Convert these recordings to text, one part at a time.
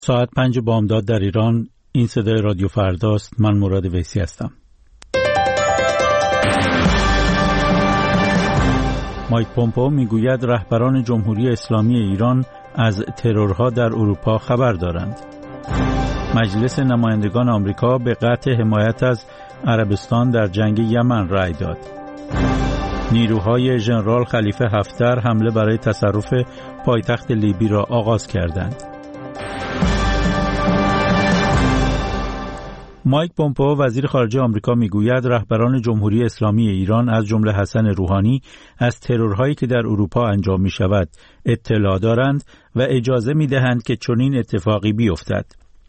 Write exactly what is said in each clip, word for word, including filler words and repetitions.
ساعت پنج بامداد در ایران. این صدای رادیو فرداست. من مراد ویسی هستم. مایک پومپئو میگوید رهبران جمهوری اسلامی ایران از ترورها در اروپا خبر دارند. مجلس نمایندگان آمریکا به قطع حمایت از عربستان در جنگ یمن رأی داد. نیروهای ژنرال خلیفه حفتر حمله برای تصرف پایتخت لیبی را آغاز کردند. مایک پومپئو وزیر خارجه آمریکا میگوید رهبران جمهوری اسلامی ایران از جمله حسن روحانی از ترورهایی که در اروپا انجام می شود اطلاع دارند و اجازه می دهند که چنین اتفاقی بیفتد.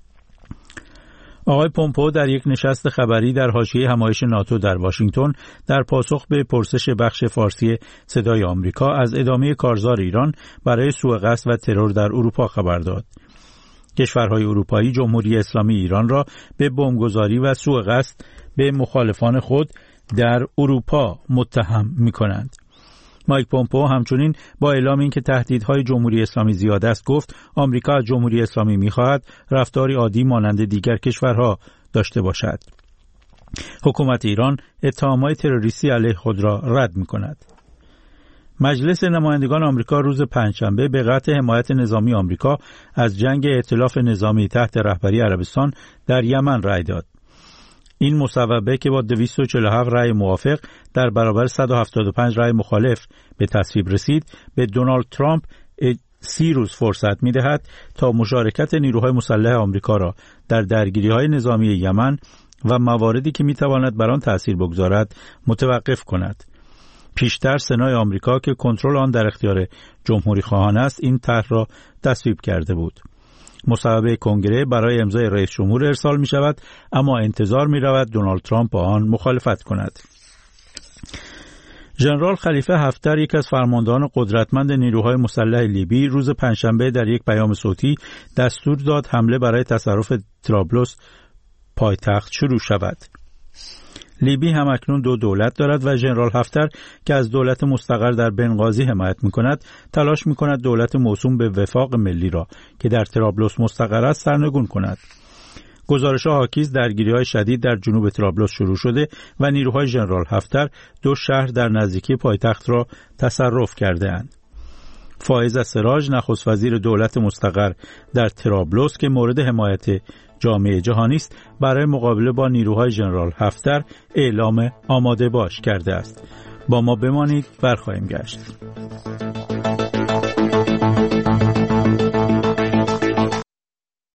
آقای پومپئو در یک نشست خبری در حاشیه همایش ناتو در واشنگتن در پاسخ به پرسش بخش فارسی صدای آمریکا از ادامه کارزار ایران برای سوء قصد و ترور در اروپا خبر داد. کشورهای اروپایی جمهوری اسلامی ایران را به بمبگذاری و سوء قصد به مخالفان خود در اروپا متهم می‌کنند. مایک پومپئو همچنین با اعلام اینکه تهدیدهای جمهوری اسلامی زیاد است گفت آمریکا از جمهوری اسلامی می‌خواهد رفتاری عادی مانند دیگر کشورها داشته باشد. حکومت ایران اتهامات تروریستی علیه خود را رد می‌کند. مجلس نمایندگان آمریکا روز پنجشنبه به قطع حمایت نظامی آمریکا از جنگ ائتلاف نظامی تحت رهبری عربستان در یمن رأی داد. این مصوبه که با دویست و چهل و هفت رأی موافق در برابر صد و هفتاد و پنج رأی مخالف به تصویب رسید، به دونالد ترامپ سی روز فرصت می‌دهد تا مشارکت نیروهای مسلح آمریکا را در درگیری‌های نظامی یمن و مواردی که می‌تواند بر آن تأثیر بگذارد متوقف کند. پیشتر سنای آمریکا که کنترل آن در اختیار جمهوری خواهان است این طرح را تصویب کرده بود. مصوبه کنگره برای امضای رئیس جمهور ارسال می شود، اما انتظار می رود دونالد ترامپ با آن مخالفت کند. ژنرال خلیفه حفتر، یک از فرماندهان قدرتمند نیروهای مسلح لیبی، روز پنجشنبه در یک پیام صوتی دستور داد حمله برای تصرف طرابلس پایتخت شروع شود. لیبی هم اکنون دو دولت دارد و ژنرال حفتر که از دولت مستقر در بنغازی حمایت می‌کند، تلاش می‌کند دولت موسوم به وفاق ملی را که در طرابلس مستقر است سرنگون کند. گزارش‌ها حاکیز درگیری‌های شدید در جنوب طرابلس شروع شده و نیروهای ژنرال حفتر دو شهر در نزدیکی پایتخت را تصرف کرده‌اند. فائز السراج، نخست وزیر دولت مستقر در طرابلس که مورد حمایت جامعه جهانی است، برای مقابله با نیروهای ژنرال حفتر اعلام آماده باش کرده است. با ما بمانید، برخواهیم گشت.